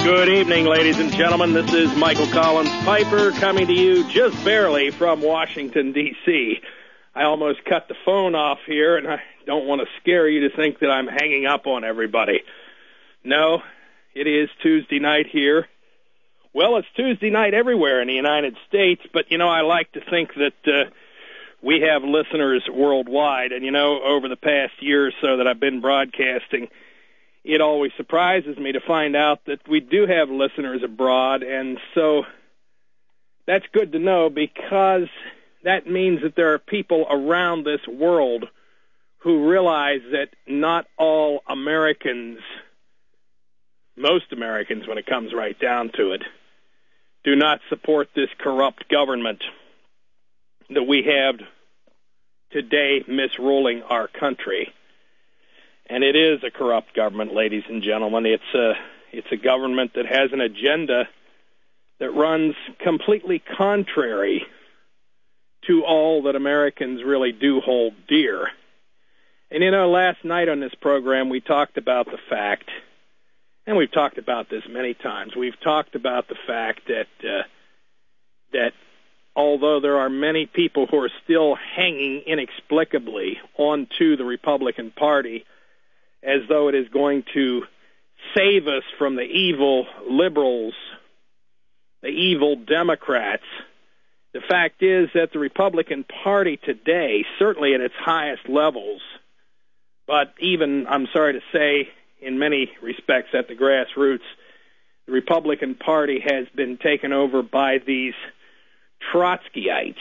Good evening, ladies and gentlemen. This is Michael Collins Piper coming to you just barely from Washington, D.C. I almost cut the phone off here, and I don't want to scare you to think that I'm hanging up on everybody. No, it is Tuesday night here. Well, it's Tuesday night everywhere in the United States, but, I like to think that we have listeners worldwide. And, over the past year or so that I've been broadcasting, it always surprises me to find out that we do have listeners abroad, and so that's good to know because that means that there are people around this world who realize that not all Americans, most Americans when it comes right down to it, do not support this corrupt government that we have today misruling our country. And it is a corrupt government, ladies and gentlemen. It's a government that has an agenda that runs completely contrary to all that Americans really do hold dear. And last night on this program we talked about the fact, and we've talked about this many times, we've talked about the fact that although there are many people who are still hanging inexplicably onto the Republican Party, as though it is going to save us from the evil liberals, the evil Democrats. The fact is that the Republican Party today, certainly at its highest levels, but even, I'm sorry to say, in many respects at the grassroots, the Republican Party has been taken over by these Trotskyites.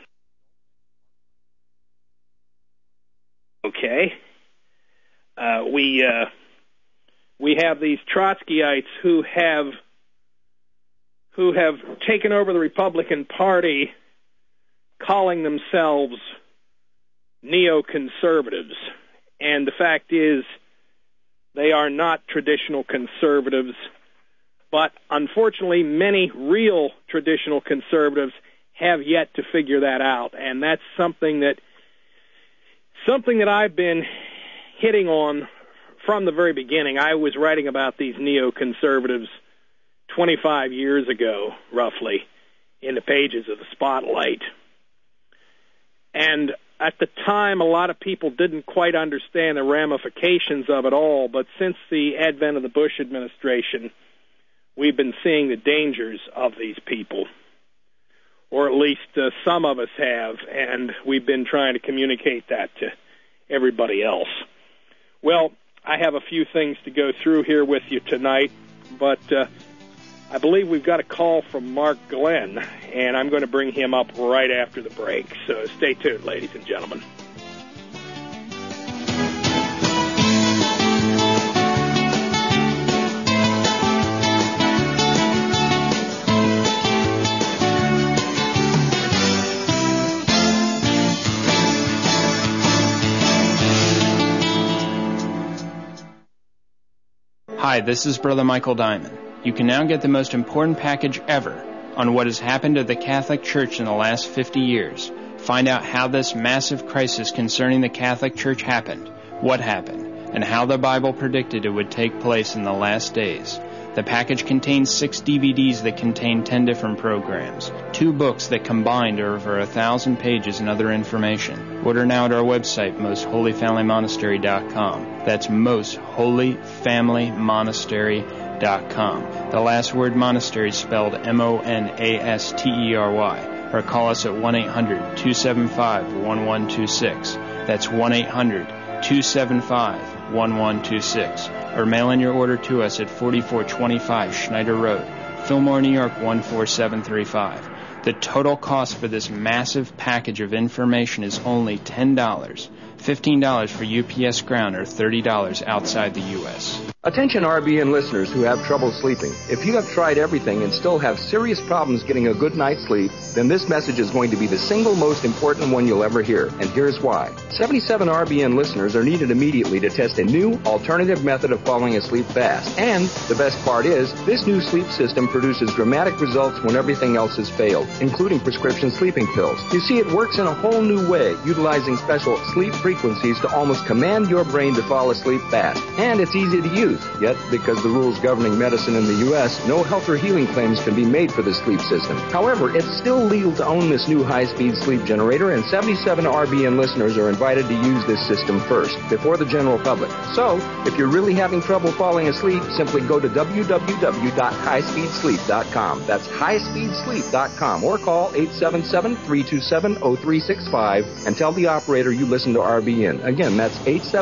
Okay? We have these Trotskyites who have taken over the Republican Party, calling themselves neoconservatives. And the fact is, they are not traditional conservatives, but unfortunately, many real traditional conservatives have yet to figure that out, and that's something that I've been hitting on from the very beginning. I was writing about these neoconservatives 25 years ago, roughly, in the pages of the Spotlight. And at the time, a lot of people didn't quite understand the ramifications of it all, but since the advent of the Bush administration, we've been seeing the dangers of these people, or at least some of us have, and we've been trying to communicate that to everybody else. Well, I have a few things to go through here with you tonight, but I believe we've got a call from Mark Glenn, and I'm going to bring him up right after the break. So stay tuned, ladies and gentlemen. Hi, this is Brother Michael Diamond. You can now get the most important package ever on what has happened to the Catholic Church in the last 50 years. Find out how this massive crisis concerning the Catholic Church happened, what happened, and how the Bible predicted it would take place in the last days. The package contains 6 DVDs that contain 10 different programs, 2 books that combined are over 1,000 pages and other information. Order now at our website, mostholyfamilymonastery.com. That's mostholyfamilymonastery.com. The last word monastery is spelled M-O-N-A-S-T-E-R-Y. Or call us at 1-800-275-1126. That's 1-800-275-1126. Or mail in your order to us at 4425 Schneider Road, Fillmore, New York 14735. The total cost for this massive package of information is only $10. $15 for UPS Ground, or $30 outside the U.S. Attention RBN listeners who have trouble sleeping. If you have tried everything and still have serious problems getting a good night's sleep, then this message is going to be the single most important one you'll ever hear, and here's why. 77 RBN listeners are needed immediately to test a new alternative method of falling asleep fast. And the best part is, this new sleep system produces dramatic results when everything else has failed, including prescription sleeping pills. You see, it works in a whole new way, utilizing special sleep frequencies to almost command your brain to fall asleep fast. And it's easy to use. Yet, because the rules governing medicine in the U.S., no health or healing claims can be made for this sleep system. However, it's still legal to own this new high-speed sleep generator, and 77 RBN listeners are invited to use this system first, before the general public. So, if you're really having trouble falling asleep, simply go to www.highspeedsleep.com. That's highspeedsleep.com, or call 877-327-0365 and tell the operator you listen to RBN. Again, that's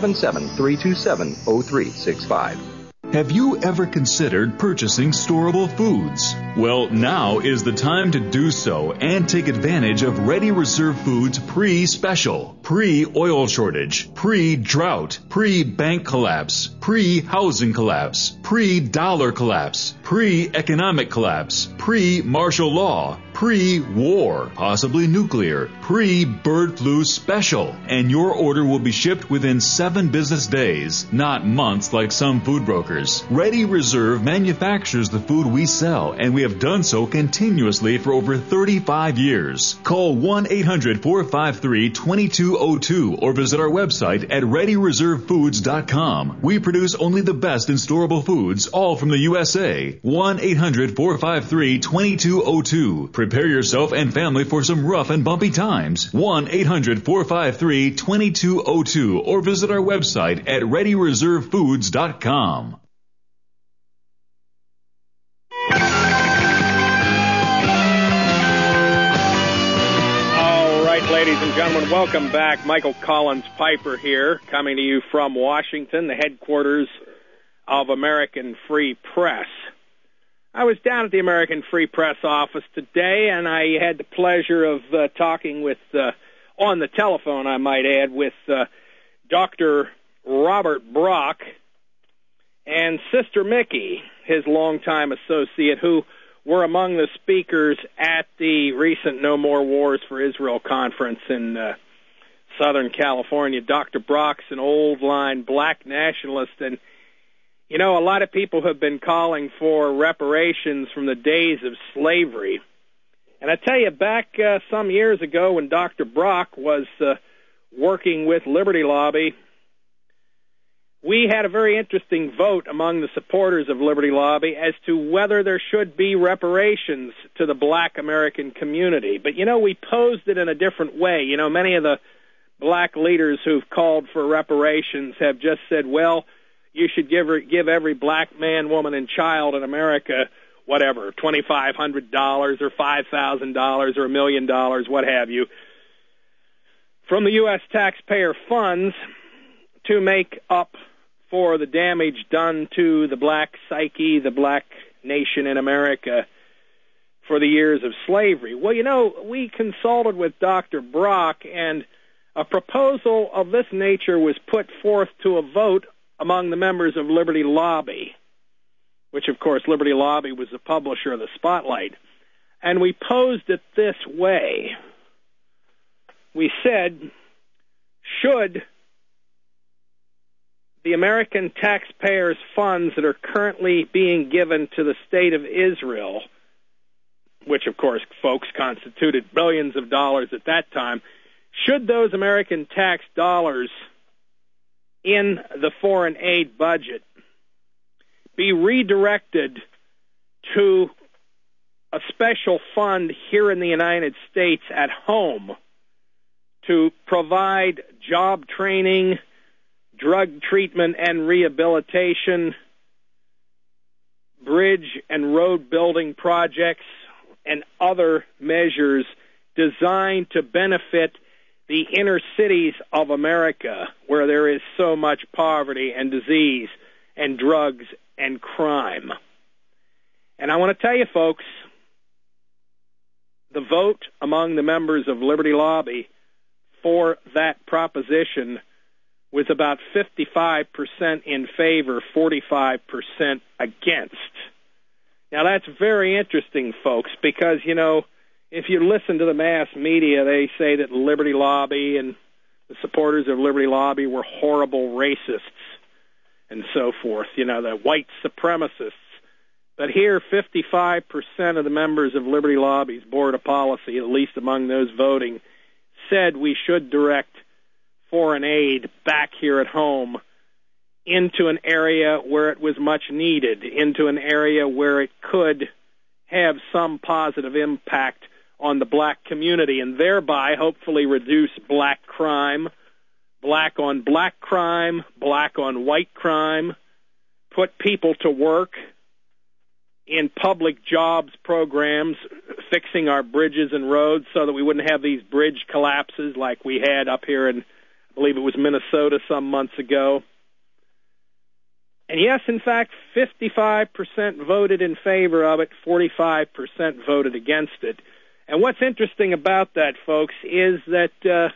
877-327-0365. Have you ever considered purchasing storable foods? Well, now is the time to do so and take advantage of Ready Reserve Foods pre-special, pre-oil shortage, pre-drought, pre-bank collapse, pre-housing collapse, pre-dollar collapse, pre-economic collapse, pre-martial law, pre-war, possibly nuclear, pre-bird flu special. And your order will be shipped within 7 business days, not months like some food brokers. Ready Reserve manufactures the food we sell, and we have done so continuously for over 35 years. Call 1-800-453-2202 or visit our website at ReadyReserveFoods.com. We produce only the best in storable foods, all from the USA. 1-800-453-2202. Prepare yourself and family for some rough and bumpy times. 1-800-453-2202 or visit our website at ReadyReserveFoods.com. All right, ladies and gentlemen, welcome back. Michael Collins Piper here, coming to you from Washington, the headquarters of American Free Press. I was down at the American Free Press office today, and I had the pleasure of talking with, on the telephone, I might add, with Dr. Robert Brock and Sister Mickey, his longtime associate, who were among the speakers at the recent No More Wars for Israel conference in Southern California. Dr. Brock's an old-line black nationalist, and you know, a lot of people have been calling for reparations from the days of slavery. And I tell you, back some years ago when Dr. Brock was working with Liberty Lobby, we had a very interesting vote among the supporters of Liberty Lobby as to whether there should be reparations to the black American community. But, you know, we posed it in a different way. You know, many of the black leaders who've called for reparations have just said, well, you should give every black man, woman, and child in America, whatever, $2,500 or $5,000 or $1 million, what have you, from the U.S. taxpayer funds to make up for the damage done to the black psyche, the black nation in America for the years of slavery. Well, you know, we consulted with Dr. Brock, and a proposal of this nature was put forth to a vote among the members of Liberty Lobby, which, of course, Liberty Lobby was the publisher of the Spotlight. And we posed it this way. We said, should the American taxpayers' funds that are currently being given to the State of Israel, which, of course, folks, constituted billions of dollars at that time, should those American tax dollars in the foreign aid budget be redirected to a special fund here in the United States at home to provide job training, drug treatment and rehabilitation, bridge and road building projects, and other measures designed to benefit the inner cities of America, where there is so much poverty and disease and drugs and crime. And I want to tell you, folks, the vote among the members of Liberty Lobby for that proposition was about 55% in favor, 45% against. Now, that's very interesting, folks, because, you know, if you listen to the mass media, they say that Liberty Lobby and the supporters of Liberty Lobby were horrible racists and so forth, you know, the white supremacists. But here, 55% of the members of Liberty Lobby's Board of Policy, at least among those voting, said we should direct foreign aid back here at home into an area where it was much needed, into an area where it could have some positive impact on the black community and thereby hopefully reduce black crime, black on black crime, black on white crime, put people to work in public jobs programs, fixing our bridges and roads so that we wouldn't have these bridge collapses like we had up here in, I believe it was Minnesota some months ago. And yes, in fact, 55% voted in favor of it, 45% voted against it. And what's interesting about that, folks, is that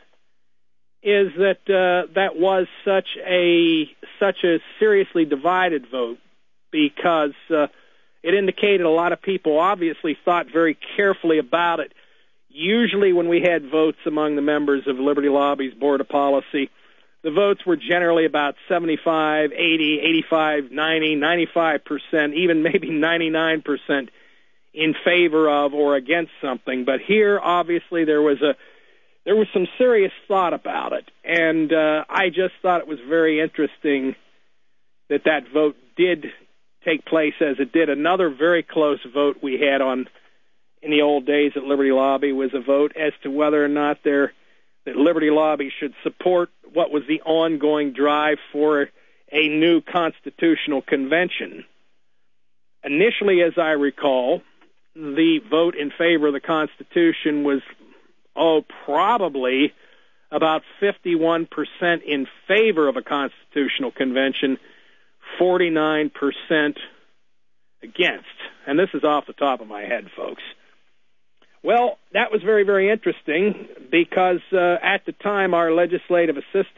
that was such a seriously divided vote because it indicated a lot of people obviously thought very carefully about it. Usually when we had votes among the members of Liberty Lobby's Board of Policy, the votes were generally about 75, 80, 85, 90, 95%, even maybe 99% in favor of or against something. But here, obviously, there was some serious thought about it. And I just thought it was very interesting that that vote did take place as it did. Another very close vote we had on in the old days at Liberty Lobby was a vote as to whether or not that Liberty Lobby should support what was the ongoing drive for a new constitutional convention. Initially, as I recall, the vote in favor of the Constitution was, probably about 51% in favor of a constitutional convention, 49% against. And this is off the top of my head, folks. Well, that was very, very interesting because at the time our legislative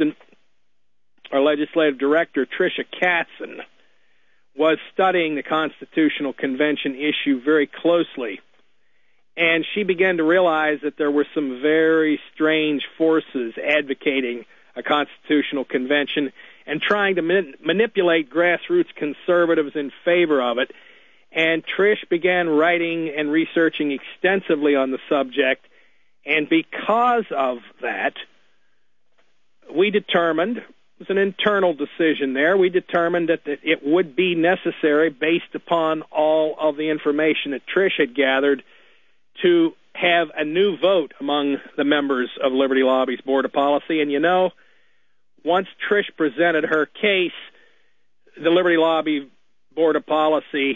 director, Tricia Katzen, was studying the Constitutional Convention issue very closely. And she began to realize that there were some very strange forces advocating a constitutional convention and trying to manipulate grassroots conservatives in favor of it. And Trish began writing and researching extensively on the subject. And because of that, we determined, it was an internal decision there, we determined that it would be necessary, based upon all of the information that Trish had gathered, to have a new vote among the members of Liberty Lobby's Board of Policy. And you know, once Trish presented her case, the Liberty Lobby Board of Policy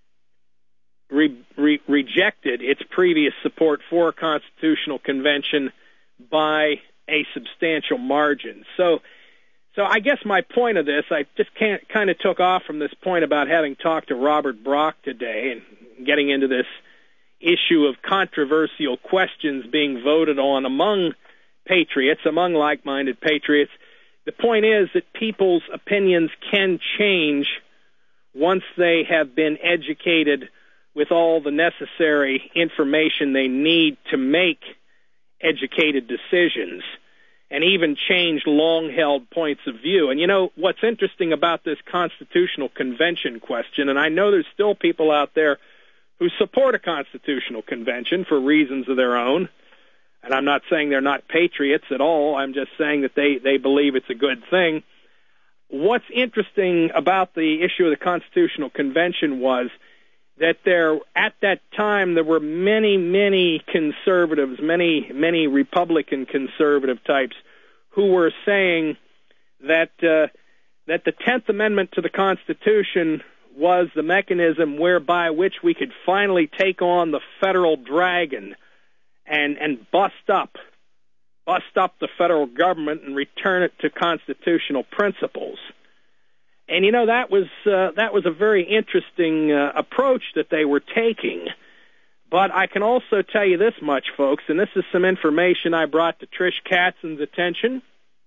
rejected its previous support for a constitutional convention by a substantial margin. So I guess my point of this, I just kind of took off from this point about having talked to Robert Brock today and getting into this issue of controversial questions being voted on among patriots, among like-minded patriots. The point is that people's opinions can change once they have been educated with all the necessary information they need to make educated decisions and even change long-held points of view. And you know, what's interesting about this constitutional convention question, and I know there's still people out there who support a constitutional convention for reasons of their own, and I'm not saying they're not patriots at all, I'm just saying that they believe it's a good thing. What's interesting about the issue of the constitutional convention was that at that time there were many conservatives, many Republican conservative types who were saying that the 10th Amendment to the Constitution was the mechanism whereby which we could finally take on the federal dragon and bust up the federal government and return it to constitutional principles. And you know, that was a very interesting approach that they were taking. But I can also tell you this much, folks, and this is some information I brought to Trish Katzen's attention,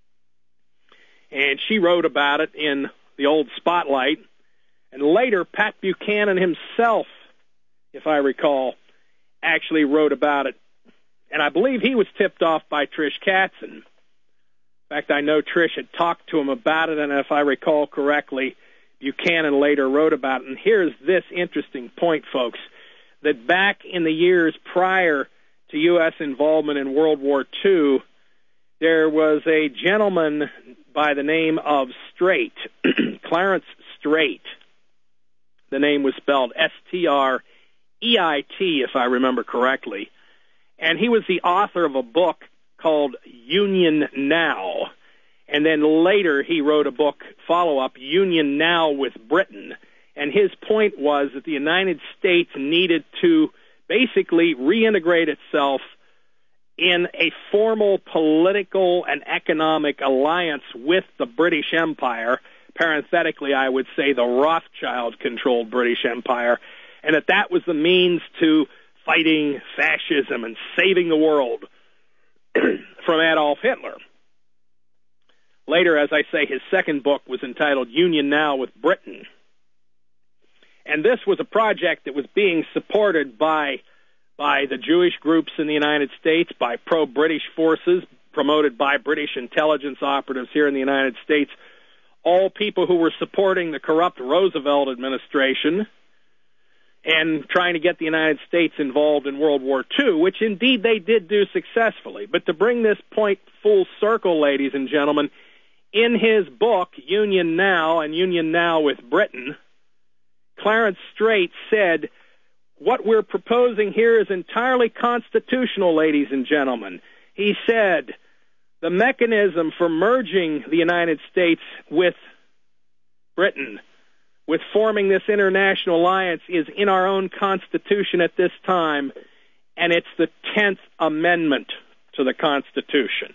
and she wrote about it in the old Spotlight. And later, Pat Buchanan himself, if I recall, actually wrote about it. And I believe he was tipped off by Trish Katzen. In fact, I know Trish had talked to him about it, and if I recall correctly, Buchanan later wrote about it. And here's this interesting point, folks, that back in the years prior to U.S. involvement in World War II, there was a gentleman by the name of Strait, Clarence Strait. The name was spelled Streit, if I remember correctly. And he was the author of a book called Union Now. And then later he wrote a book, follow-up, Union Now with Britain. And his point was that the United States needed to basically reintegrate itself in a formal political and economic alliance with the British Empire. Parenthetically, I would say the Rothschild-controlled British Empire, and that was the means to fighting fascism and saving the world from Adolf Hitler. Later, as I say, his second book was entitled Union Now with Britain. And this was a project that was being supported by the Jewish groups in the United States, by pro-British forces, promoted by British intelligence operatives here in the United States, all people who were supporting the corrupt Roosevelt administration and trying to get the United States involved in World War II, which indeed they did do successfully. But to bring this point full circle, ladies and gentlemen, in his book, Union Now and Union Now with Britain, Clarence Strait said, what we're proposing here is entirely constitutional, ladies and gentlemen. He said, the mechanism for merging the United States with Britain, with forming this international alliance, is in our own Constitution at this time, and it's the 10th Amendment to the Constitution.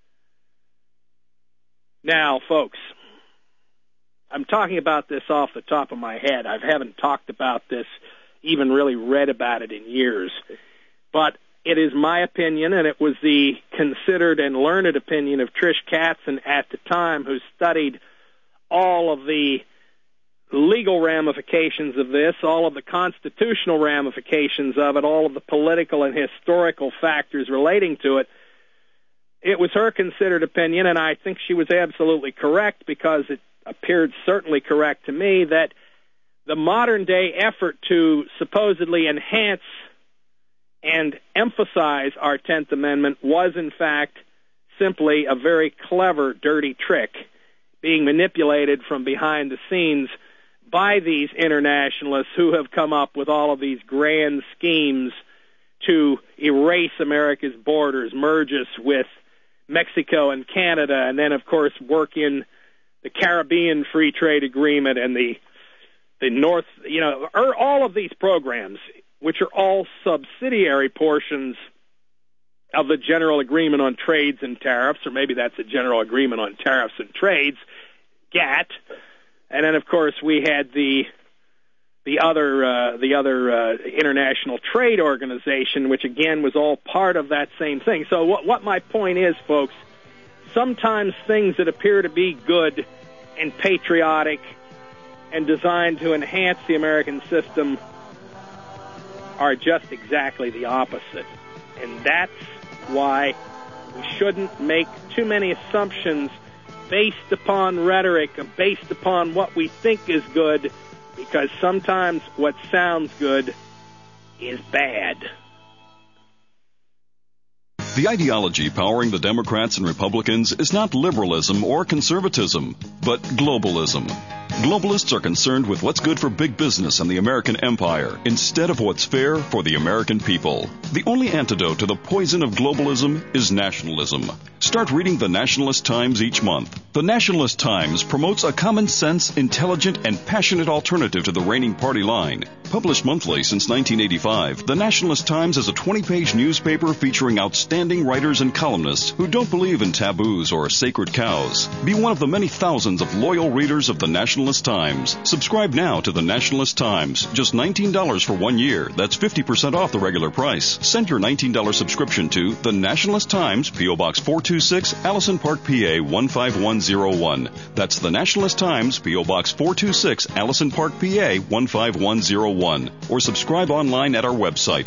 Now, folks, I'm talking about this off the top of my head. I haven't talked about this, even really read about it in years. But it is my opinion, and it was the considered and learned opinion of Trish Katzen at the time, who studied all of the legal ramifications of this, all of the constitutional ramifications of it, all of the political and historical factors relating to it. It was her considered opinion, and I think she was absolutely correct, because it appeared certainly correct to me, that the modern-day effort to supposedly enhance and emphasize our 10th Amendment was, in fact, simply a very clever, dirty trick being manipulated from behind the scenes by these internationalists who have come up with all of these grand schemes to erase America's borders, merge us with Mexico and Canada, and then, of course, work in the Caribbean Free Trade Agreement and the North, all of these programs, which are all subsidiary portions of the General Agreement on Trades and Tariffs, or maybe that's a General Agreement on Tariffs and Trades, GATT. And then, of course, we had the other International Trade Organization, which again was all part of that same thing. So what my point is, folks, sometimes things that appear to be good and patriotic and designed to enhance the American system are just exactly the opposite. And that's why we shouldn't make too many assumptions based upon rhetoric, based upon what we think is good, because sometimes what sounds good is bad. The ideology powering the Democrats and Republicans is not liberalism or conservatism, but globalism. Globalists are concerned with what's good for big business and the American empire instead of what's fair for the American people. The only antidote to the poison of globalism is nationalism. Start reading the Nationalist Times each month. The Nationalist Times promotes a common-sense, intelligent, and passionate alternative to the reigning party line. Published monthly since 1985, the Nationalist Times is a 20-page newspaper featuring outstanding writers and columnists who don't believe in taboos or sacred cows. Be one of the many thousands of loyal readers of the Nationalist Times. Subscribe now to the Nationalist Times. Just $19 for 1 year. That's 50% off the regular price. Send your $19 subscription to the Nationalist Times, P.O. Box 426, Allison Park, PA 15101. That's the Nationalist Times, P.O. Box 426, Allison Park, PA 15101. Or subscribe online at our website,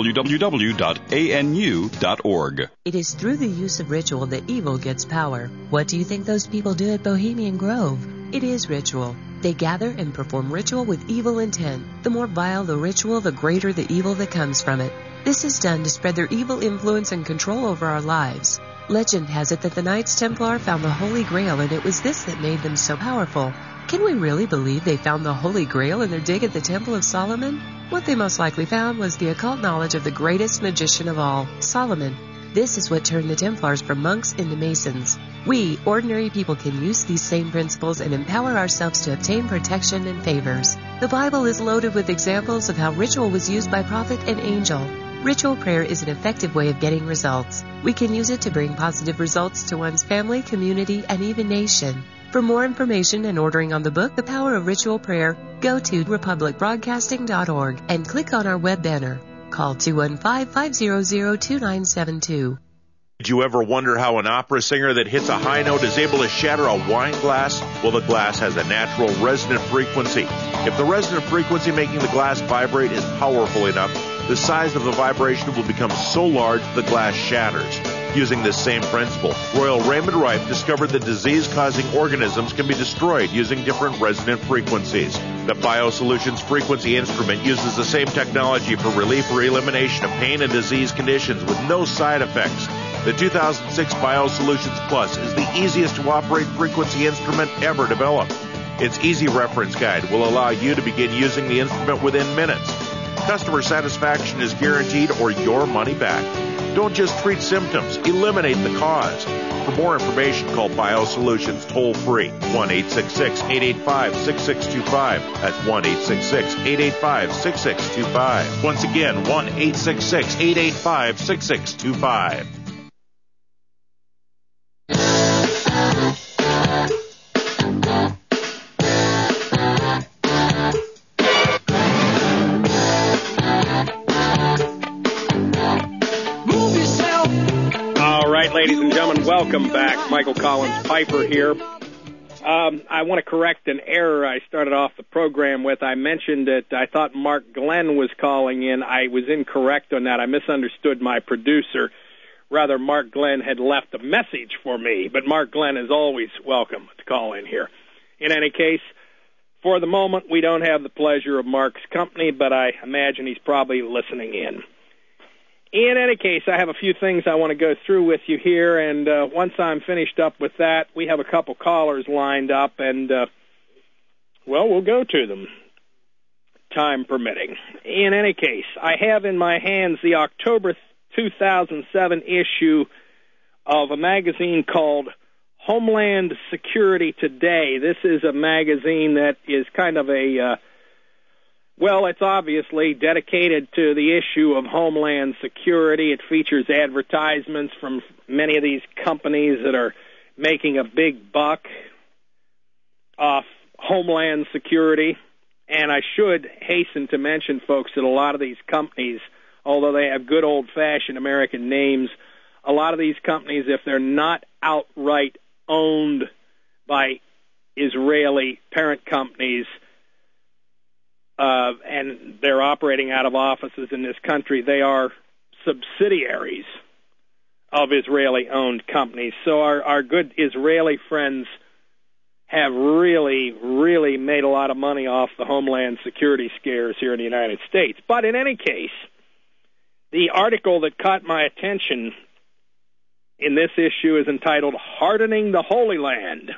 www.anu.org. It is through the use of ritual that evil gets power. What do you think those people do at Bohemian Grove? It is ritual. They gather and perform ritual with evil intent. The more vile the ritual, the greater the evil that comes from it. This is done to spread their evil influence and control over our lives. Legend has it that the Knights Templar found the Holy Grail, and it was this that made them so powerful. Can we really believe they found the Holy Grail in their dig at the Temple of Solomon? What they most likely found was the occult knowledge of the greatest magician of all, Solomon. This is what turned the Templars from monks into Masons. We, ordinary people, can use these same principles and empower ourselves to obtain protection and favors. The Bible is loaded with examples of how ritual was used by prophet and angel. Ritual prayer is an effective way of getting results. We can use it to bring positive results to one's family, community, and even nation. For more information and ordering on the book, The Power of Ritual Prayer, go to republicbroadcasting.org and click on our web banner. Call 215-500-2972. Did you ever wonder how an opera singer that hits a high note is able to shatter a wine glass? Well, the glass has a natural resonant frequency. If the resonant frequency making the glass vibrate is powerful enough, the size of the vibration will become so large the glass shatters. Using this same principle, Royal Raymond Rife discovered that disease-causing organisms can be destroyed using different resonant frequencies. The BioSolutions frequency instrument uses the same technology for relief or elimination of pain and disease conditions with no side effects. The 2006 BioSolutions Plus is the easiest to operate frequency instrument ever developed. Its easy reference guide will allow you to begin using the instrument within minutes. Customer satisfaction is guaranteed or your money back. Don't just treat symptoms, eliminate the cause. For more information, call BioSolutions toll-free, 1-866-885-6625. That's 1-866-885-6625. Once again, 1-866-885-6625. Ladies and gentlemen, welcome back. Michael Collins Piper here. I want to correct an error I started off the program with. I mentioned that I thought Mark Glenn was calling in. I was incorrect on that. I misunderstood my producer. Rather, Mark Glenn had left a message for me, but Mark Glenn is always welcome to call in here. In any case, for the moment, we don't have the pleasure of Mark's company, but I imagine he's probably listening in. In any case, I have a few things I want to go through with you here, and once I'm finished up with that, we have a couple callers lined up, and, we'll go to them, time permitting. In any case, I have in my hands the October 2007 issue of a magazine called Homeland Security Today. This is a magazine that is kind of it's obviously dedicated to the issue of Homeland Security. It features advertisements from many of these companies that are making a big buck off Homeland Security. And I should hasten to mention, folks, that a lot of these companies, although they have good old-fashioned American names, a lot of these companies, if they're not outright owned by Israeli parent companies, and they're operating out of offices in this country, they are subsidiaries of Israeli-owned companies. So our good Israeli friends have really, really made a lot of money off the Homeland Security scares here in the United States. But in any case, the article that caught my attention in this issue is entitled Hardening the Holy Land.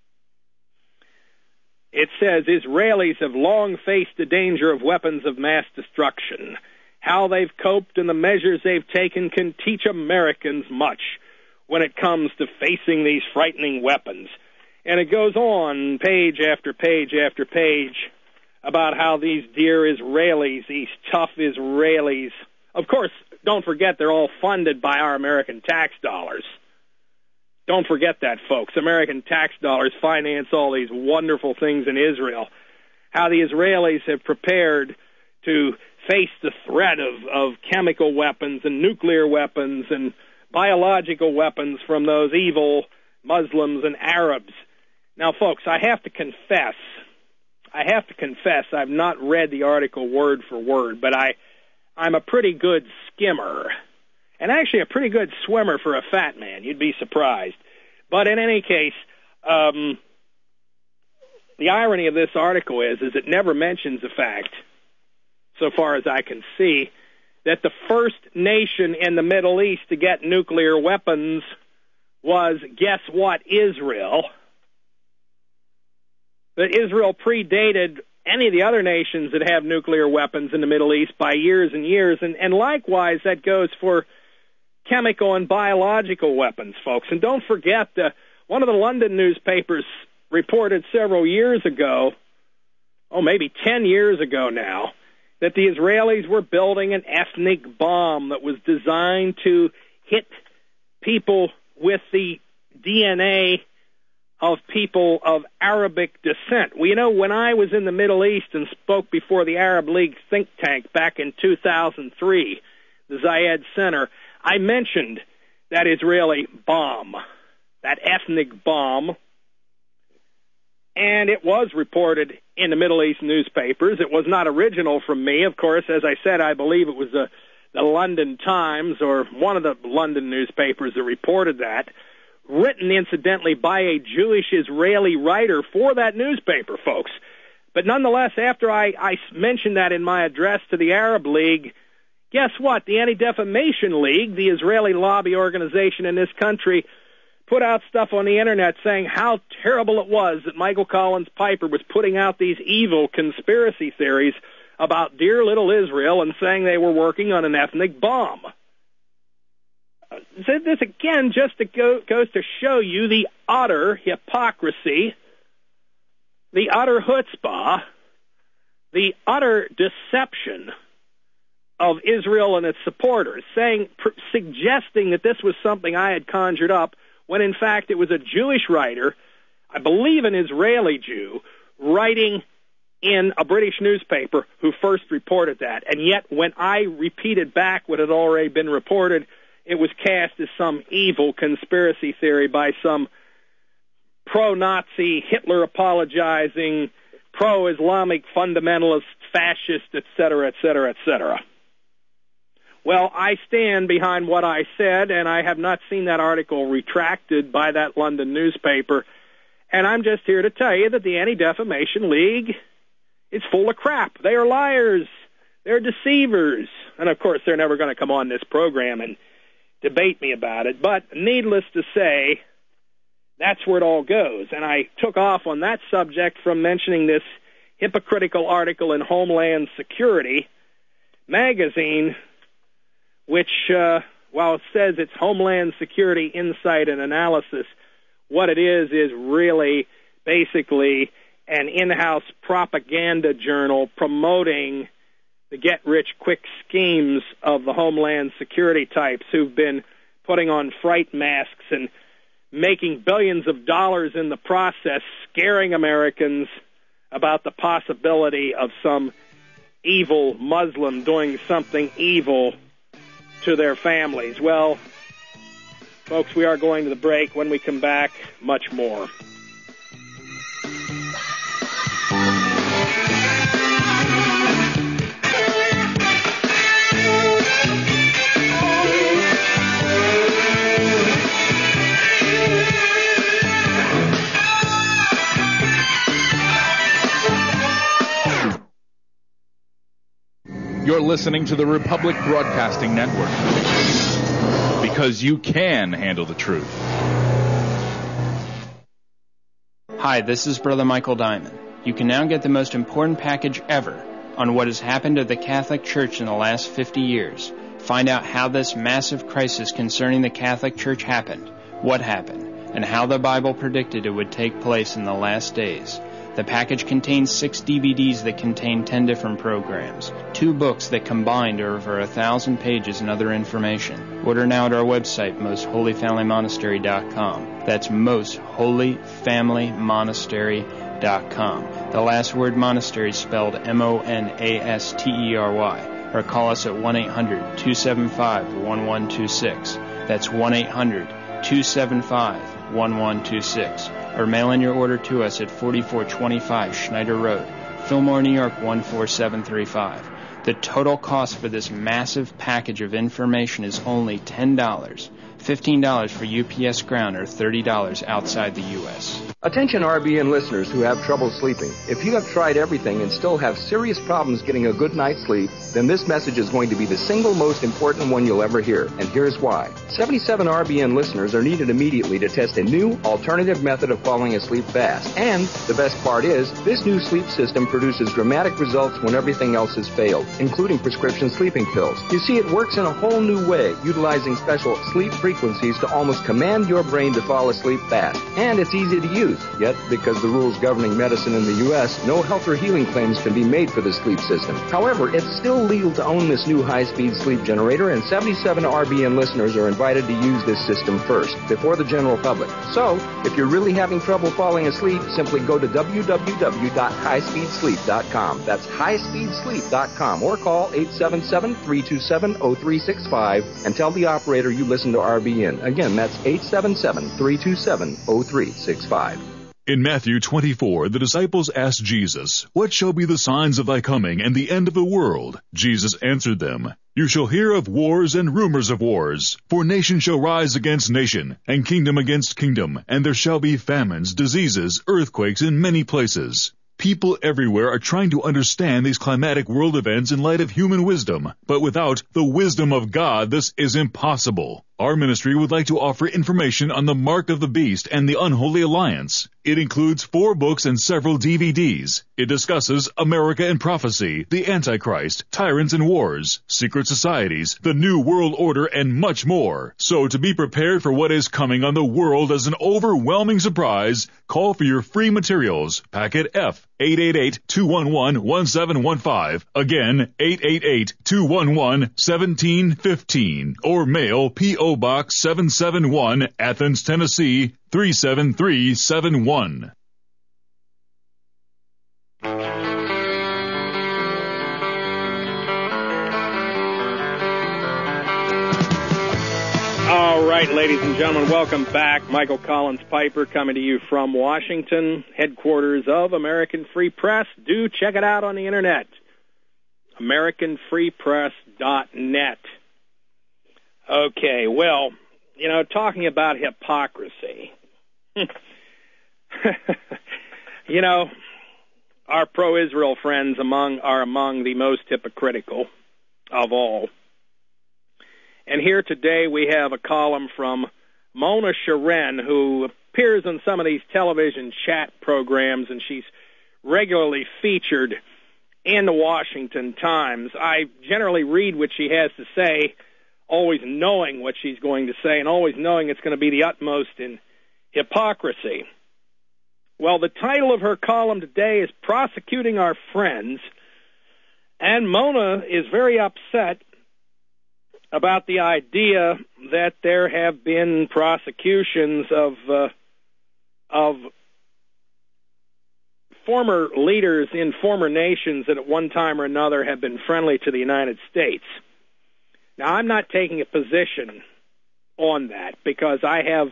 It says, Israelis have long faced the danger of weapons of mass destruction. How they've coped and the measures they've taken can teach Americans much when it comes to facing these frightening weapons. And it goes on, page after page after page, about how these dear Israelis, these tough Israelis, of course, don't forget they're all funded by our American tax dollars. Don't forget that, folks. American tax dollars finance all these wonderful things in Israel. How the Israelis have prepared to face the threat of chemical weapons and nuclear weapons and biological weapons from those evil Muslims and Arabs. Now, folks, I have to confess I've not read the article word for word, but I'm a pretty good skimmer. And actually a pretty good swimmer for a fat man. You'd be surprised. But in any case, the irony of this article is it never mentions the fact, so far as I can see, that the first nation in the Middle East to get nuclear weapons was, guess what, Israel. That Israel predated any of the other nations that have nuclear weapons in the Middle East by years and years, and likewise that goes for chemical and biological weapons, folks. And don't forget, one of the London newspapers reported several years ago, maybe 10 years ago now, that the Israelis were building an ethnic bomb that was designed to hit people with the DNA of people of Arabic descent. Well, when I was in the Middle East and spoke before the Arab League think tank back in 2003, the Zayed Center, I mentioned that Israeli bomb, that ethnic bomb, and it was reported in the Middle East newspapers. It was not original from me, of course. As I said, I believe it was the London Times or one of the London newspapers that reported that, written, incidentally, by a Jewish Israeli writer for that newspaper, folks. But nonetheless, after I mentioned that in my address to the Arab League, guess what? The Anti-Defamation League, the Israeli lobby organization in this country, put out stuff on the Internet saying how terrible it was that Michael Collins Piper was putting out these evil conspiracy theories about dear little Israel and saying they were working on an ethnic bomb. This, again, just goes to show you the utter hypocrisy, the utter chutzpah, the utter deception of Israel and its supporters, suggesting that this was something I had conjured up, when in fact it was a Jewish writer, I believe an Israeli Jew, writing in a British newspaper who first reported that. And yet when I repeated back what had already been reported, it was cast as some evil conspiracy theory by some pro-Nazi, Hitler-apologizing, pro-Islamic fundamentalist, fascist, etc., etc., etc. Well, I stand behind what I said, and I have not seen that article retracted by that London newspaper. And I'm just here to tell you that the Anti-Defamation League is full of crap. They are liars. They're deceivers. And, of course, they're never going to come on this program and debate me about it. But needless to say, that's where it all goes. And I took off on that subject from mentioning this hypocritical article in Homeland Security magazine, which, while it says it's Homeland Security Insight and Analysis, what it is really basically an in-house propaganda journal promoting the get-rich-quick schemes of the Homeland Security types who've been putting on fright masks and making billions of dollars in the process, scaring Americans about the possibility of some evil Muslim doing something evil to their families. Well, folks, we are going to the break. When we come back, much more. You're listening to the Republic Broadcasting Network, because you can handle the truth. Hi, this is Brother Michael Diamond. You can now get the most important package ever on what has happened to the Catholic Church in the last 50 years. Find out how this massive crisis concerning the Catholic Church happened, what happened, and how the Bible predicted it would take place in the last days. The package contains 6 DVDs that contain 10 different programs, 2 books that combined are over 1,000 pages and other information. Order now at our website, mostholyfamilymonastery.com. That's mostholyfamilymonastery.com. The last word monastery is spelled M-O-N-A-S-T-E-R-Y. Or call us at 1-800-275-1126. That's 1-800-275-1126. Or mail in your order to us at 4425 Schneider Road, Fillmore, New York 14735. The total cost for this massive package of information is only $10. $15 for UPS Ground, or $30 outside the U.S. Attention RBN listeners who have trouble sleeping. If you have tried everything and still have serious problems getting a good night's sleep, then this message is going to be the single most important one you'll ever hear. And here's why. 77 RBN listeners are needed immediately to test a new alternative method of falling asleep fast. And the best part is, this new sleep system produces dramatic results when everything else has failed, including prescription sleeping pills. You see, it works in a whole new way, utilizing special sleep frequencies to almost command your brain to fall asleep fast. And it's easy to use. Yet, because the rules governing medicine in the U.S., no health or healing claims can be made for the sleep system. However, it's still legal to own this new high-speed sleep generator, and 77 RBN listeners are invited to use this system first, before the general public. So, if you're really having trouble falling asleep, simply go to www.highspeedsleep.com. That's highspeedsleep.com, or call 877-327-0365 and tell the operator you listen to RBN. Again, that's 877-327-0365. In Matthew 24, the disciples asked Jesus, "What shall be the signs of thy coming and the end of the world?" Jesus answered them, "You shall hear of wars and rumors of wars. For nation shall rise against nation, and kingdom against kingdom, and there shall be famines, diseases, earthquakes in many places." People everywhere are trying to understand these climatic world events in light of human wisdom, but without the wisdom of God, this is impossible. Our ministry would like to offer information on the Mark of the Beast and the Unholy Alliance. It includes 4 books and several DVDs. It discusses America and prophecy, the Antichrist, tyrants and wars, secret societies, the New World Order, and much more. So to be prepared for what is coming on the world as an overwhelming surprise, call for your free materials. Packet F, 888-211-1715. Again, 888-211-1715. Or mail P.O. Box 771, Athens, Tennessee, 37371. All right, ladies and gentlemen, welcome back. Michael Collins Piper coming to you from Washington, headquarters of American Free Press. Do check it out on the internet, AmericanFreePress.net. Okay, well, you know, talking about hypocrisy, you know, our pro-Israel friends are among the most hypocritical of all. And here today we have a column from Mona Charen, who appears on some of these television chat programs, and she's regularly featured in the Washington Times. I generally read what she has to say, always knowing what she's going to say and always knowing it's going to be the utmost in hypocrisy. Well, the title of her column today is Prosecuting Our Friends, and Mona is very upset about the idea that there have been prosecutions of former leaders in former nations that at one time or another have been friendly to the United States. Now, I'm not taking a position on that because I have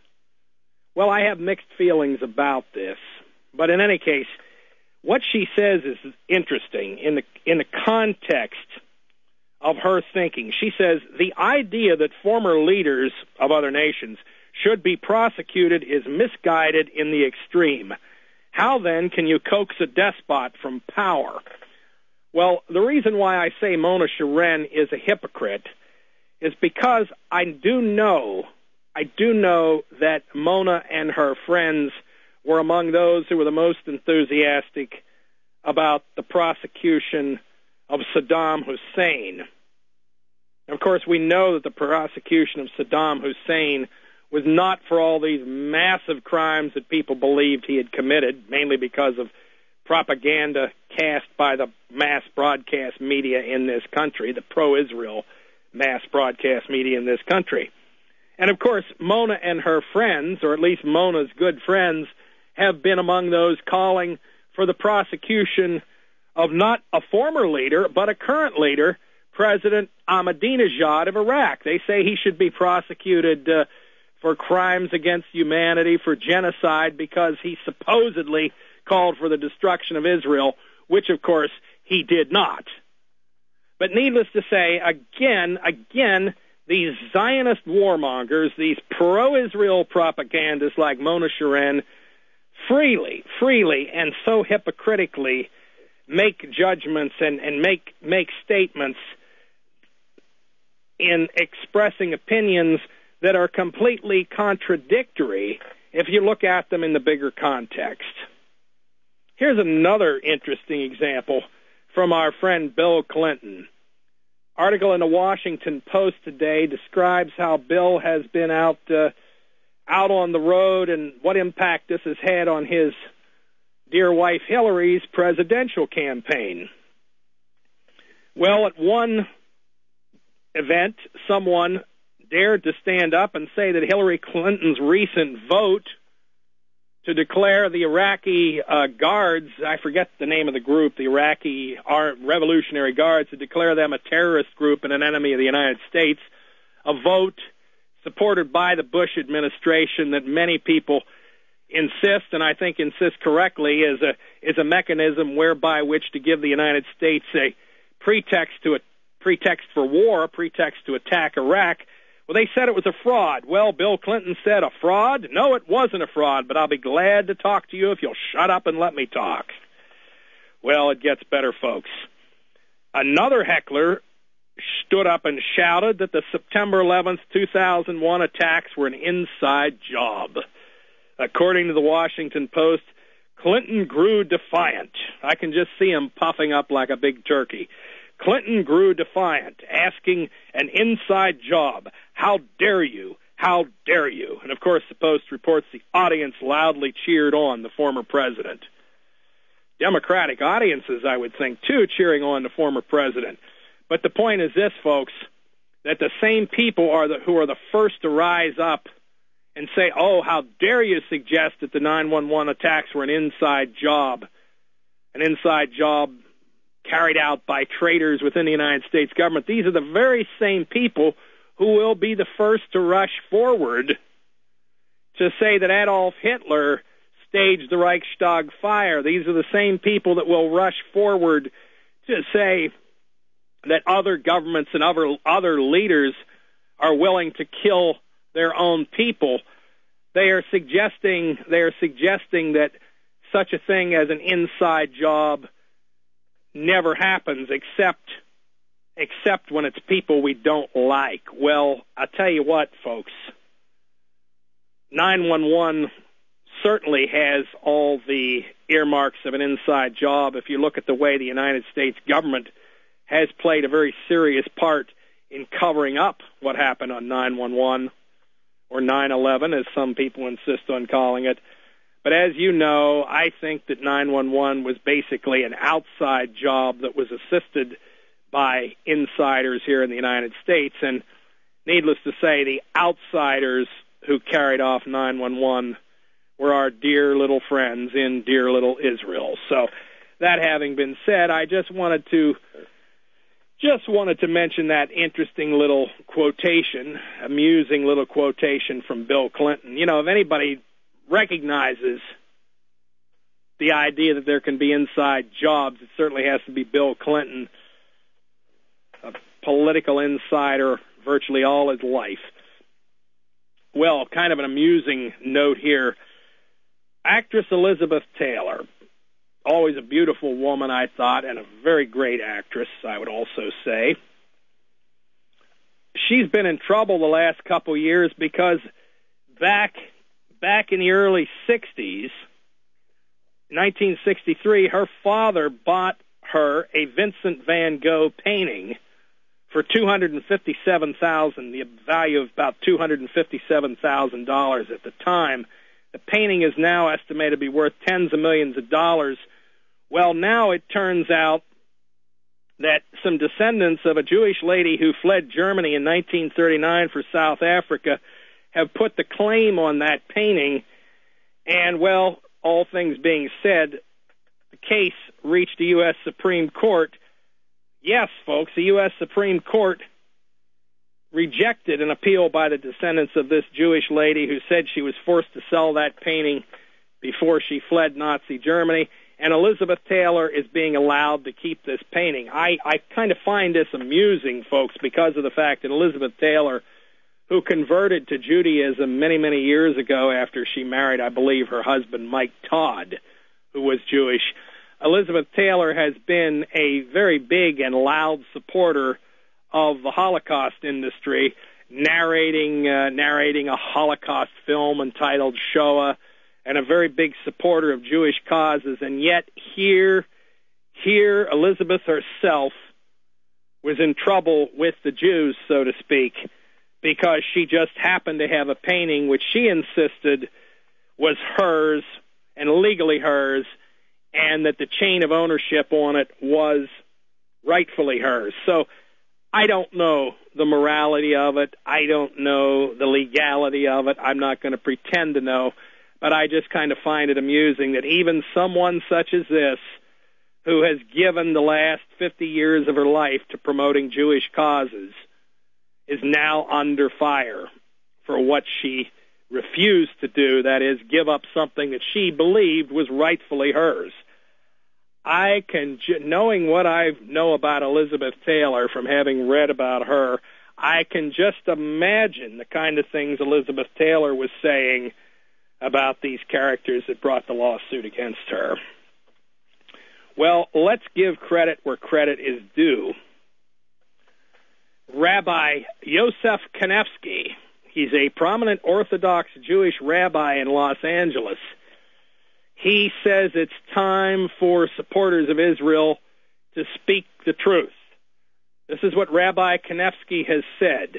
mixed feelings about this. But in any case, what she says is interesting in the context of her thinking. She says the idea that former leaders of other nations should be prosecuted is misguided in the extreme. How then can you coax a despot from power? Well, the reason why I say Mona Charen is a hypocrite is because I do know that Mona and her friends were among those who were the most enthusiastic about the prosecution of Saddam Hussein. Of course, we know that the prosecution of Saddam Hussein was not for all these massive crimes that people believed he had committed, mainly because of propaganda cast by the mass broadcast media in this country, the pro-Israel mass broadcast media in this country. And, of course, Mona and her friends, or at least Mona's good friends, have been among those calling for the prosecution of not a former leader, but a current leader, President Ahmadinejad of Iraq. They say he should be prosecuted for crimes against humanity, for genocide, because he supposedly called for the destruction of Israel, which, of course, he did not. But needless to say, again, these Zionist warmongers, these pro-Israel propagandists like Mona Charen, freely, and so hypocritically make judgments and make statements in expressing opinions that are completely contradictory if you look at them in the bigger context. Here's another interesting example from our friend Bill Clinton. Article in the Washington Post today describes how Bill has been out on the road and what impact this has had on his dear wife Hillary's presidential campaign. Well, at one event, someone dared to stand up and say that Hillary Clinton's recent vote to declare the Iraqi guards, I forget the name of the group, the Iraqi Revolutionary Guards, to declare them a terrorist group and an enemy of the United States, a vote supported by the Bush administration that many people insist, and I think insist correctly, is a mechanism whereby which to give the United States a pretext for war, a pretext to attack Iraq. Well, they said it was a fraud. Well, Bill Clinton said, a fraud? No, it wasn't a fraud, but I'll be glad to talk to you if you'll shut up and let me talk. Well, it gets better, folks. Another heckler stood up and shouted that the September 11th, 2001 attacks were an inside job. According to the Washington Post, Clinton grew defiant. I can just see him puffing up like a big turkey. Clinton grew defiant, asking an inside job. How dare you? How dare you? And, of course, the Post reports the audience loudly cheered on the former president. Democratic audiences, I would think, too, cheering on the former president. But the point is this, folks, that the same people who are the first to rise up and say, oh, how dare you suggest that the 9/11 attacks were an inside job carried out by traitors within the United States government. These are the very same people who will be the first to rush forward to say that Adolf Hitler staged the Reichstag fire. These are the same people that will rush forward to say that other governments and other leaders are willing to kill their own people. They are suggesting that such a thing as an inside job never happens except when it's people we don't like. Well, I tell you what, folks, 911 certainly has all the earmarks of an inside job. If you look at the way the United States government has played a very serious part in covering up what happened on 911, or 9/11, as some people insist on calling it. But as you know, I think that 911 was basically an outside job that was assisted by insiders here in the United States. And needless to say, the outsiders who carried off 911 were our dear little friends in dear little Israel. So that having been said, I just wanted to mention that interesting little quotation, amusing little quotation from Bill Clinton. You know, if anybody recognizes the idea that there can be inside jobs, it certainly has to be Bill Clinton, a political insider virtually all his life. Well, kind of an amusing note here. Actress Elizabeth Taylor, always a beautiful woman, I thought, and a very great actress, I would also say. She's been in trouble the last couple years because back in the early 60s, 1963, her father bought her a Vincent van Gogh painting for $257,000, the value of about $257,000 at the time. The painting is now estimated to be worth tens of millions of dollars. Well, now it turns out that some descendants of a Jewish lady who fled Germany in 1939 for South Africa have put the claim on that painting, and, well, all things being said, the case reached the U.S. Supreme Court. Yes, folks, the U.S. Supreme Court rejected an appeal by the descendants of this Jewish lady who said she was forced to sell that painting before she fled Nazi Germany, and Elizabeth Taylor is being allowed to keep this painting. I kind of find this amusing, folks, because of the fact that Elizabeth Taylor, who converted to Judaism many, many years ago after she married, I believe, her husband, Mike Todd, who was Jewish, Elizabeth Taylor has been a very big and loud supporter of the Holocaust industry, narrating a Holocaust film entitled Shoah, and a very big supporter of Jewish causes. And yet here Elizabeth herself was in trouble with the Jews, so to speak, because she just happened to have a painting which she insisted was hers and legally hers, and that the chain of ownership on it was rightfully hers. So I don't know the morality of it. I don't know the legality of it. I'm not going to pretend to know, but I just kind of find it amusing that even someone such as this, who has given the last 50 years of her life to promoting Jewish causes, is now under fire for what she refused to do, that is, give up something that she believed was rightfully hers. I can, knowing what I know about Elizabeth Taylor from having read about her, I can just imagine the kind of things Elizabeth Taylor was saying about these characters that brought the lawsuit against her. Well, let's give credit where credit is due. Rabbi Yosef Kanefsky, he's a prominent Orthodox Jewish rabbi in Los Angeles. He says it's time for supporters of Israel to speak the truth. This is what Rabbi Kanefsky has said.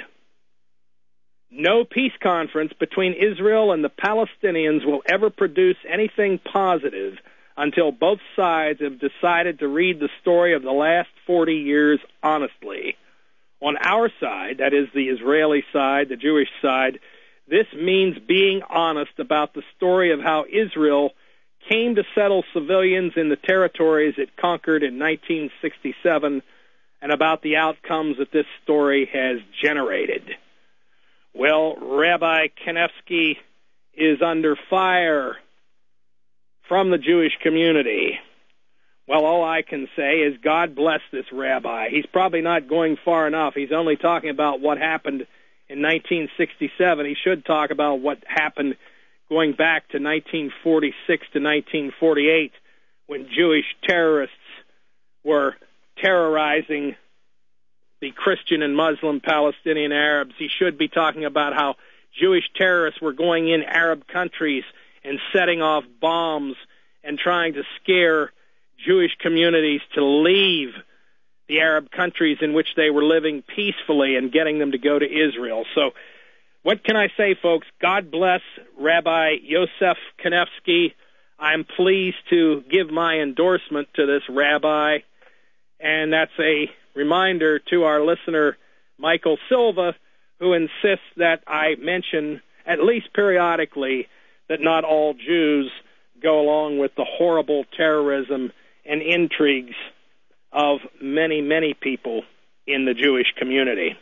No peace conference between Israel and the Palestinians will ever produce anything positive until both sides have decided to read the story of the last 40 years honestly. On our side, that is the Israeli side, the Jewish side, this means being honest about the story of how Israel came to settle civilians in the territories it conquered in 1967 and about the outcomes that this story has generated. Well, Rabbi Kanefsky is under fire from the Jewish community. Well, all I can say is God bless this rabbi. He's probably not going far enough. He's only talking about what happened in 1967. He should talk about what happened going back to 1946 to 1948 when Jewish terrorists were terrorizing the Christian and Muslim Palestinian Arabs. He should be talking about how Jewish terrorists were going in Arab countries and setting off bombs and trying to scare Jewish communities to leave the Arab countries in which they were living peacefully and getting them to go to Israel. So what can I say, folks? God bless Rabbi Yosef Kanefsky. I'm pleased to give my endorsement to this rabbi, and that's a reminder to our listener, Michael Silva, who insists that I mention, at least periodically, that not all Jews go along with the horrible terrorism and intrigues of many, many people in the Jewish community.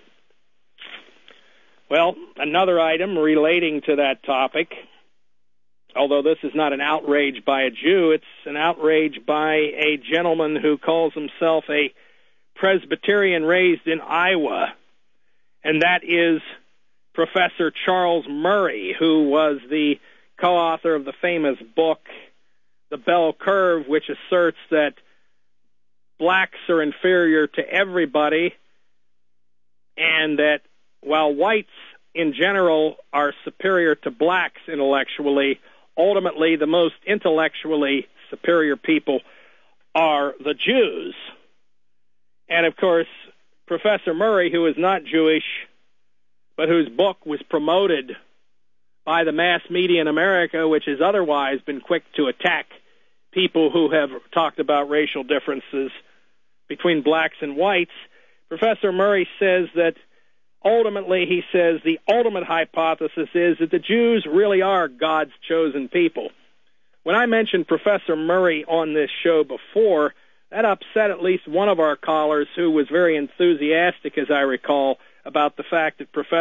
Well, another item relating to that topic, although this is not an outrage by a Jew, it's an outrage by a gentleman who calls himself a Presbyterian raised in Iowa, and that is Professor Charles Murray, who was the co-author of the famous book, The Bell Curve, which asserts that blacks are inferior to everybody, and that while whites in general are superior to blacks intellectually, ultimately the most intellectually superior people are the Jews. And of course, Professor Murray, who is not Jewish, but whose book was promoted by the mass media in America, which has otherwise been quick to attack people who have talked about racial differences between blacks and whites, Professor Murray says that ultimately, he says, the ultimate hypothesis is that the Jews really are God's chosen people. When I mentioned Professor Murray on this show before, that upset at least one of our callers who was very enthusiastic, as I recall, about the fact that Professor Murray says that blacks are inferior to whites. But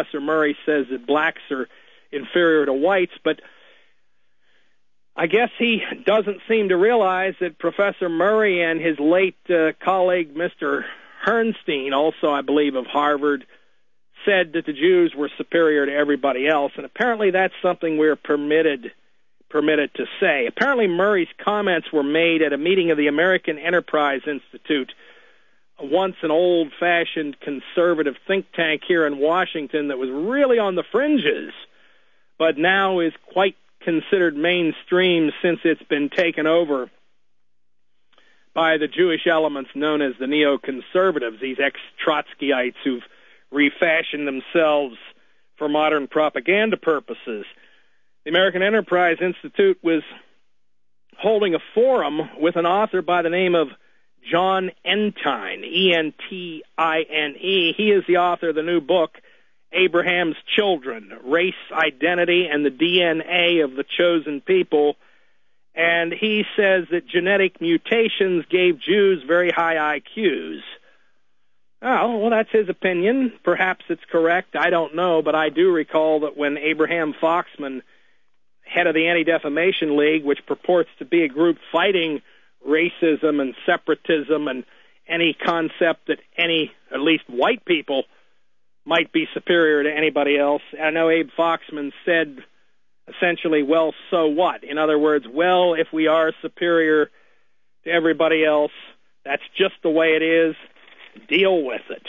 I guess he doesn't seem to realize that Professor Murray and his late colleague, Mr. Herrnstein, also, I believe, of Harvard, said that the Jews were superior to everybody else, and apparently that's something we're permitted to say. Apparently Murray's comments were made at a meeting of the American Enterprise Institute, once an old-fashioned conservative think tank here in Washington that was really on the fringes, but now is quite considered mainstream since it's been taken over by the Jewish elements known as the neoconservatives, these ex-Trotskyites who've refashioned themselves for modern propaganda purposes. The American Enterprise Institute was holding a forum with an author by the name of John Entine, E-N-T-I-N-E. He is the author of the new book, Abraham's Children, Race, Identity, and the DNA of the Chosen People. And he says that genetic mutations gave Jews very high IQs. Oh, well, that's his opinion. Perhaps it's correct. I don't know, but I do recall that when Abraham Foxman, head of the Anti-Defamation League, which purports to be a group fighting racism and separatism and any concept that any, at least white people, might be superior to anybody else. I know Abe Foxman said essentially, well, so what? In other words, well, if we are superior to everybody else, that's just the way it is. Deal with it.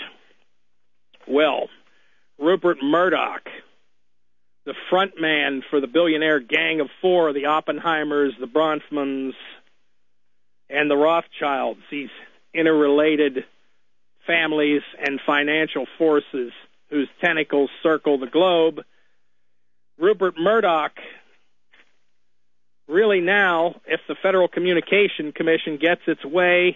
Well, Rupert Murdoch, the front man for the billionaire Gang of Four, the Oppenheimers, the Bronfmans, and the Rothschilds, these interrelated families and financial forces whose tentacles circle the globe. Rupert Murdoch, really now, if the Federal Communication Commission gets its way,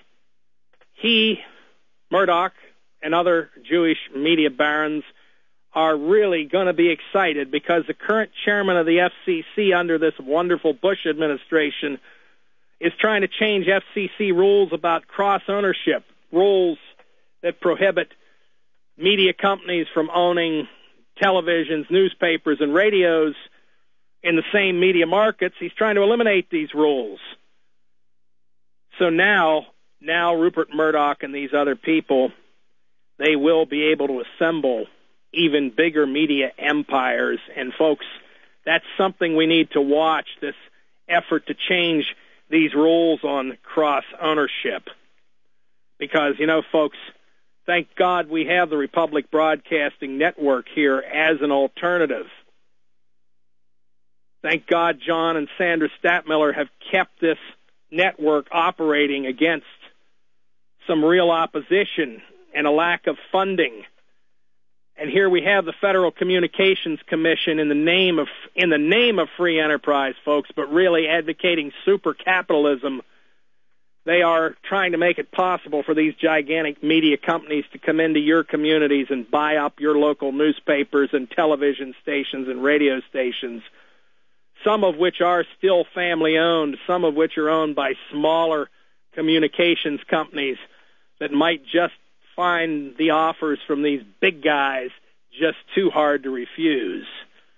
Murdoch, and other Jewish media barons are really going to be excited because the current chairman of the FCC under this wonderful Bush administration is trying to change FCC rules about cross-ownership, rules that prohibit media companies from owning televisions, newspapers, and radios in the same media markets. He's trying to eliminate these rules. So now Rupert Murdoch and these other people, they will be able to assemble even bigger media empires. And folks, that's something we need to watch, this effort to change these rules on cross-ownership. Because, folks, thank God we have the Republic Broadcasting Network here as an alternative. Thank God John and Sandra Stadtmiller have kept this network operating against some real opposition and a lack of funding. And here we have the Federal Communications Commission in the name of free enterprise, folks, but really advocating super capitalism. They are trying to make it possible for these gigantic media companies to come into your communities and buy up your local newspapers and television stations and radio stations, some of which are still family-owned, some of which are owned by smaller communications companies that might just find the offers from these big guys just too hard to refuse.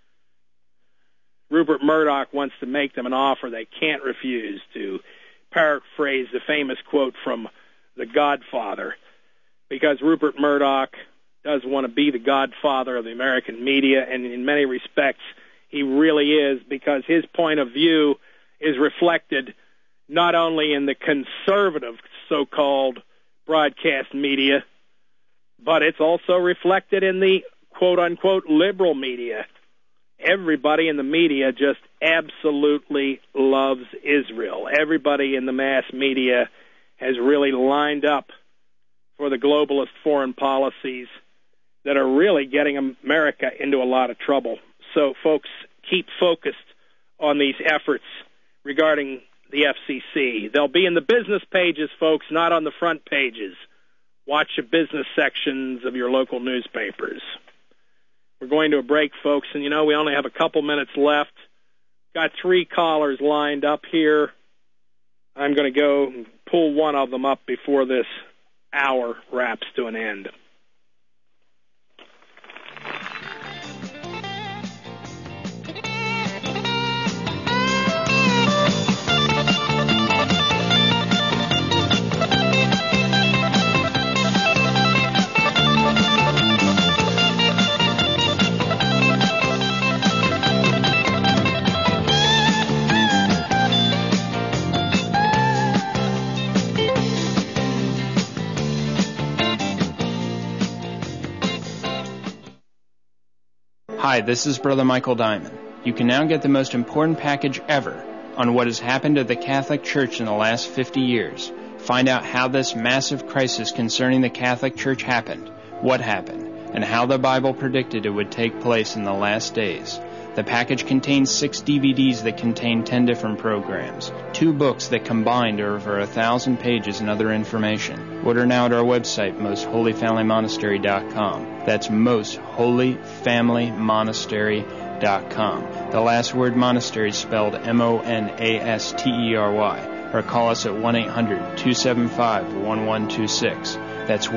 Rupert Murdoch wants to make them an offer they can't refuse, to paraphrase the famous quote from The Godfather, because Rupert Murdoch does want to be the godfather of the American media, and in many respects he really is, because his point of view is reflected not only in the conservative so-called broadcast media, but it's also reflected in the quote-unquote liberal media. Everybody in the media just absolutely loves Israel. Everybody in the mass media has really lined up for the globalist foreign policies that are really getting America into a lot of trouble. So, folks, keep focused on these efforts regarding the FCC. They'll be in the business pages, folks, not on the front pages. Watch the business sections of your local newspapers. We're going to a break, folks, and we only have a couple minutes left. Got 3 callers lined up here. I'm going to go and pull one of them up before this hour wraps to an end. Hi, this is Brother Michael Diamond. You can now get the most important package ever on what has happened to the Catholic Church in the last 50 years. Find out how this massive crisis concerning the Catholic Church happened, what happened, and how the Bible predicted it would take place in the last days. The package contains 6 DVDs that contain 10 different programs, 2 books that combined are over 1,000 pages and other information. Order now at our website, mostholyfamilymonastery.com. That's mostholyfamilymonastery.com. The last word monastery is spelled M-O-N-A-S-T-E-R-Y. Or call us at 1-800-275-1126. That's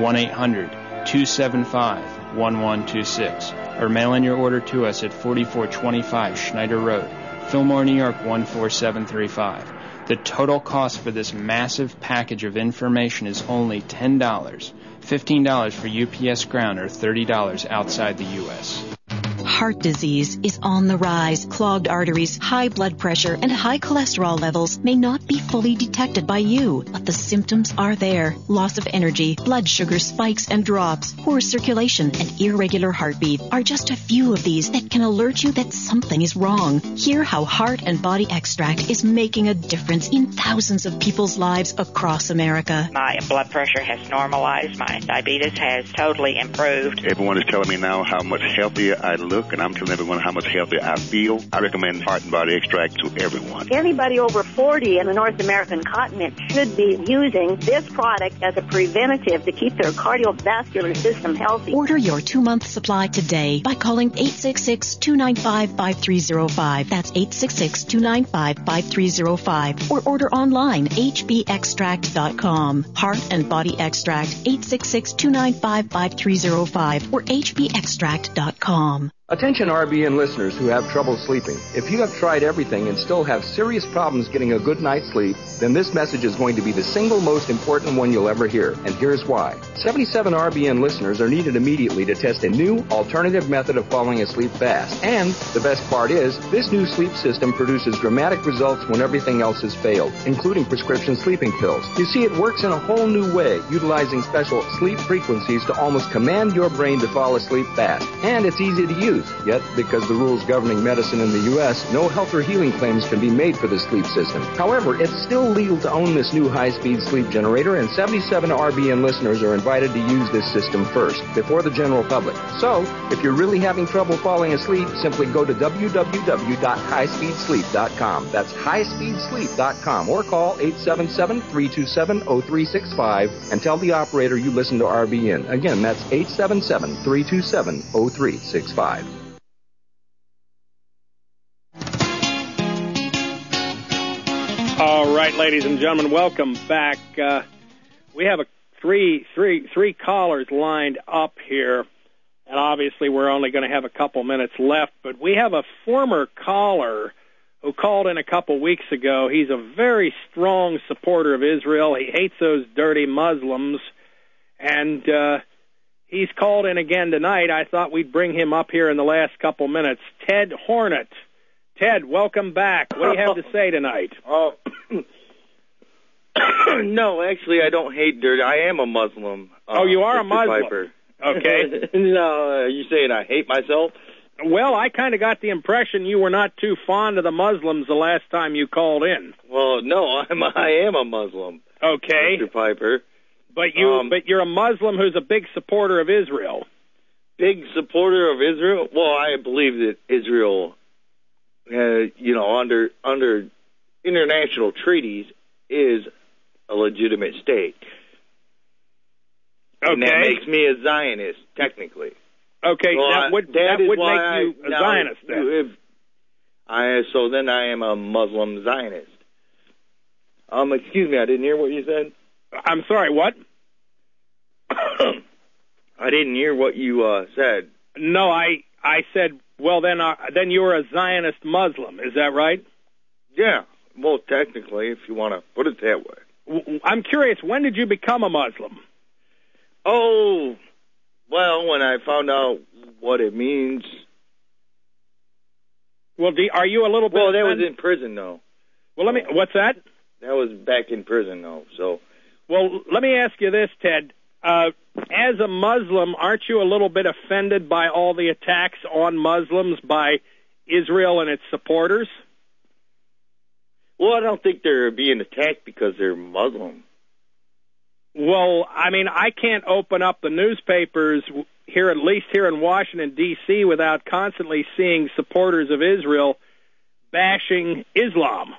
1-800-275-1126. Or mail in your order to us at 4425 Schneider Road, Fillmore, New York 14735. The total cost for this massive package of information is only $10, $15 for UPS Ground, or $30 outside the U.S. Heart disease is on the rise. Clogged arteries, high blood pressure, and high cholesterol levels may not be fully detected by you, but the symptoms are there. Loss of energy, blood sugar spikes and drops, poor circulation, and irregular heartbeat are just a few of these that can alert you that something is wrong. Hear how Heart and Body Extract is making a difference in thousands of people's lives across America. My blood pressure has normalized. My diabetes has totally improved. Everyone is telling me now how much healthier I look, and I'm telling everyone how much healthier I feel. I recommend Heart and Body Extract to everyone. Anybody over 40 in the North American continent should be using this product as a preventative to keep their cardiovascular system healthy. Order your 2-month supply today by calling 866-295-5305. That's 866-295-5305. Or order online, hbextract.com. Heart and Body Extract, 866-295-5305 or hbextract.com. Attention RBN listeners who have trouble sleeping. If you have tried everything and still have serious problems getting a good night's sleep, then this message is going to be the single most important one you'll ever hear. And here's why. 77 RBN listeners are needed immediately to test a new alternative method of falling asleep fast. And the best part is, this new sleep system produces dramatic results when everything else has failed, including prescription sleeping pills. You see, it works in a whole new way, utilizing special sleep frequencies to almost command your brain to fall asleep fast. And it's easy to use. Yet, because the rules governing medicine in the U.S., no health or healing claims can be made for this sleep system. However, it's still legal to own this new high-speed sleep generator, and 77 RBN listeners are invited to use this system first, before the general public. So, if you're really having trouble falling asleep, simply go to www.highspeedsleep.com. That's highspeedsleep.com, or call 877-327-0365 and tell the operator you listen to RBN. Again, that's 877-327-0365. All right, ladies and gentlemen, welcome back. We have three callers lined up here, and obviously we're only going to have a couple minutes left, but we have a former caller who called in a couple weeks ago. He's a very strong supporter of Israel. He hates those dirty Muslims, and he's called in again tonight. I thought we'd bring him up here in the last couple minutes. Ted Hornet. Ted, welcome back. What do you have to say tonight? No, actually, I don't hate dirt. I am a Muslim. You are a Muslim. Piper. Okay. No, are you saying I hate myself? Well, I kind of got the impression you were not too fond of the Muslims the last time you called in. Well, no, I am a Muslim. Okay. Mr. Piper. But you're a Muslim who's a big supporter of Israel. Big supporter of Israel? Well, I believe that Israel, under international treaties, is a legitimate state. Okay. And that makes me a Zionist, technically. Okay, well, that would make you a Zionist then. So then I am a Muslim Zionist. Excuse me, I didn't hear what you said. I'm sorry, what? I didn't hear what you said. No, I said, well, then you're a Zionist Muslim. Is that right? Yeah, well, technically, if you want to put it that way. I'm curious, when did you become a Muslim? Oh, well, when I found out what it means. Well, are you a little bit... Well, that was in prison, though. Well, what's that? That was back in prison, though, so... Well, let me ask you this, Ted. as a Muslim, aren't you a little bit offended by all the attacks on Muslims by Israel and its supporters? Well, I don't think they're being attacked because they're Muslim. Well, I mean, I can't open up the newspapers here, at least here in Washington, D.C., without constantly seeing supporters of Israel bashing Islam.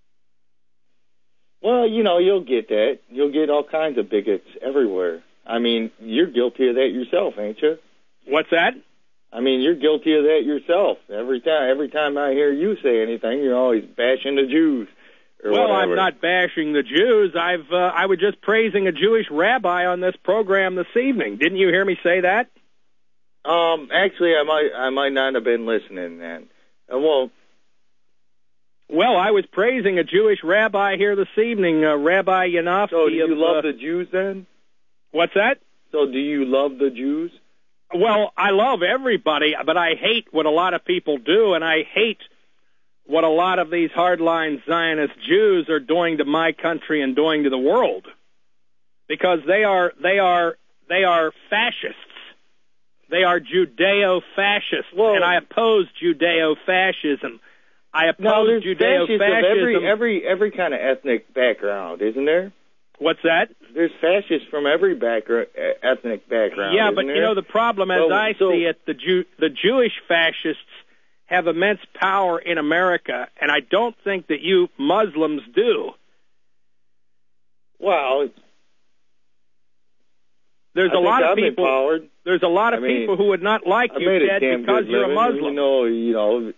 Well, you know, you'll get that. You'll get all kinds of bigots everywhere. I mean, you're guilty of that yourself, ain't you? What's that? I mean, you're guilty of that yourself. Every time I hear you say anything, you're always bashing the Jews. Or well, whatever. I'm not bashing the Jews. I was just praising a Jewish rabbi on this program this evening. Didn't you hear me say that? Actually, I might not have been listening then. Well, I was praising a Jewish rabbi here this evening, Rabbi Yanofsky. So do you love the Jews then? What's that? So do you love the Jews? Well, I love everybody, but I hate what a lot of people do, and I hate what a lot of these hardline Zionist Jews are doing to my country and doing to the world, because they are fascists. They are Judeo-fascists, and I oppose Judeo-fascism. I oppose Judeo-fascism. Every kind of ethnic background, isn't there? What's that? There's fascists from every ethnic background. Yeah, but there? You know the problem, as I see it, the Jewish fascists have immense power in America, and I don't think that you Muslims do. Well, there's a lot of people. Empowered. There's a lot of people who would not like you, Ted, because you're a Muslim. You know.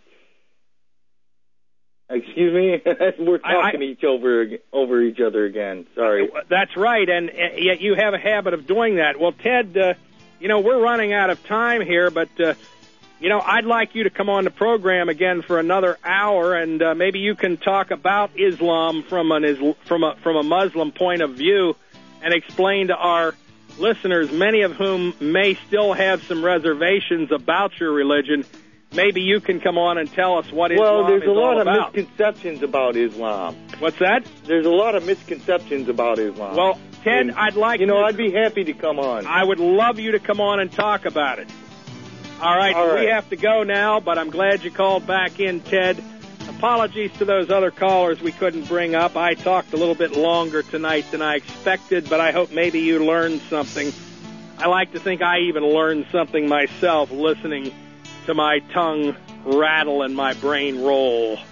Excuse me, we're talking over each other again. Sorry. That's right, and yet you have a habit of doing that. Well, Ted, we're running out of time here, but I'd like you to come on the program again for another hour, and maybe you can talk about Islam from a Muslim point of view, and explain to our listeners, many of whom may still have some reservations about your religion. Maybe you can come on and tell us what Islam is all about. Well, there's a lot of misconceptions about Islam. What's that? There's a lot of misconceptions about Islam. Well, Ted, I'd be happy to come on. I would love you to come on and talk about it. All right, we have to go now, but I'm glad you called back in, Ted. Apologies to those other callers we couldn't bring up. I talked a little bit longer tonight than I expected, but I hope maybe you learned something. I like to think I even learned something myself listening to my tongue rattle and my brain roll.